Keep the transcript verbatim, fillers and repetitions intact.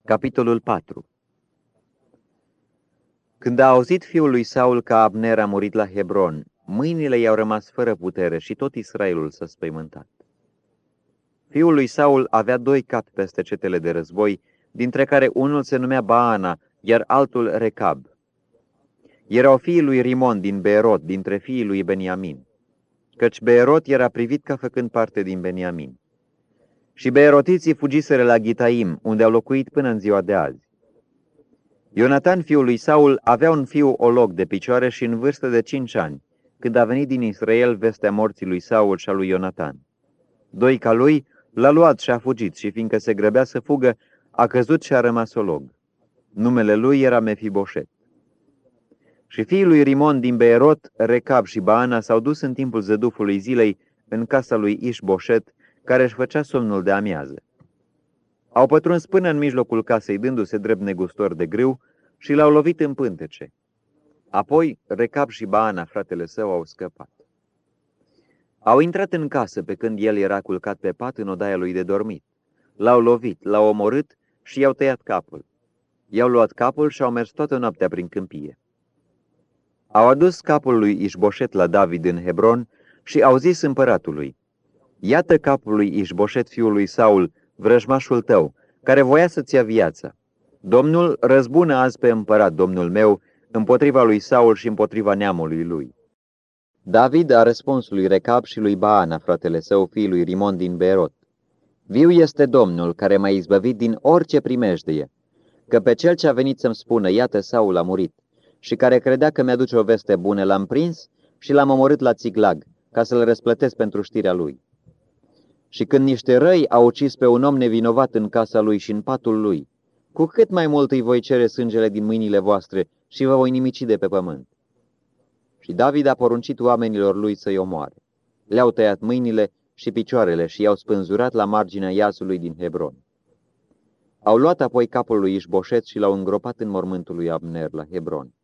Capitolul patru. Când a auzit fiul lui Saul că Abner a murit la Hebron, mâinile i-au rămas fără putere și tot Israelul s-a spăimântat. Fiul lui Saul avea doi capi peste cetele de război, dintre care unul se numea Baana, iar altul Recab. Erau fiii lui Rimon din Beerot, dintre fiii lui Beniamin, căci Beerot era privit ca făcând parte din Beniamin. Și beerotiții fugiseră la Ghitaim, unde au locuit până în ziua de azi. Ionatan, fiul lui Saul, avea un fiu olog de picioare și în vârstă de cinci ani, când a venit din Israel vestea morții lui Saul și a lui Ionatan. Doica lui l-a luat și a fugit și, fiindcă se grăbea să fugă, a căzut și a rămas olog. Numele lui era Mefiboset. Și fiii lui Rimon din Beerot, Recab și Baana s-au dus în timpul zădufului zilei în casa lui Ișboșet, care își făcea somnul de amiază. Au pătruns până în mijlocul casei, dându-se drept negustor de grâu, și l-au lovit în pântece. Apoi Recab și Baana, fratele său, au scăpat. Au intrat în casă pe când el era culcat pe pat în odaia lui de dormit. L-au lovit, l-au omorât și i-au tăiat capul. I-au luat capul și au mers toată noaptea prin câmpie. Au adus capul lui Ișboșet la David în Hebron și au zis împăratului: Iată capul lui Ișboșet, fiul lui Saul, vrăjmașul tău, care voia să-ți ia viața. Domnul răzbună azi pe împărat, domnul meu, împotriva lui Saul și împotriva neamului lui. David a răspuns lui Recab și lui Baana, fratele său, fiul lui Rimon din Beerot: Viu este Domnul, care m-a izbăvit din orice primejdeie, că pe cel ce a venit să-mi spună, iată, Saul a murit, și care credea că mi-aduce o veste bună, l-am prins și l-am omorât la Țiclag, ca să-l răsplătesc pentru știrea lui. Și când niște răi au ucis pe un om nevinovat în casa lui și în patul lui, cu cât mai mult îi voi cere sângele din mâinile voastre și vă voi nimici de pe pământ. Și David a poruncit oamenilor lui să-i omoare. Le-au tăiat mâinile și picioarele și i-au spânzurat la marginea iazului din Hebron. Au luat apoi capul lui Ișboșet și l-au îngropat în mormântul lui Abner la Hebron.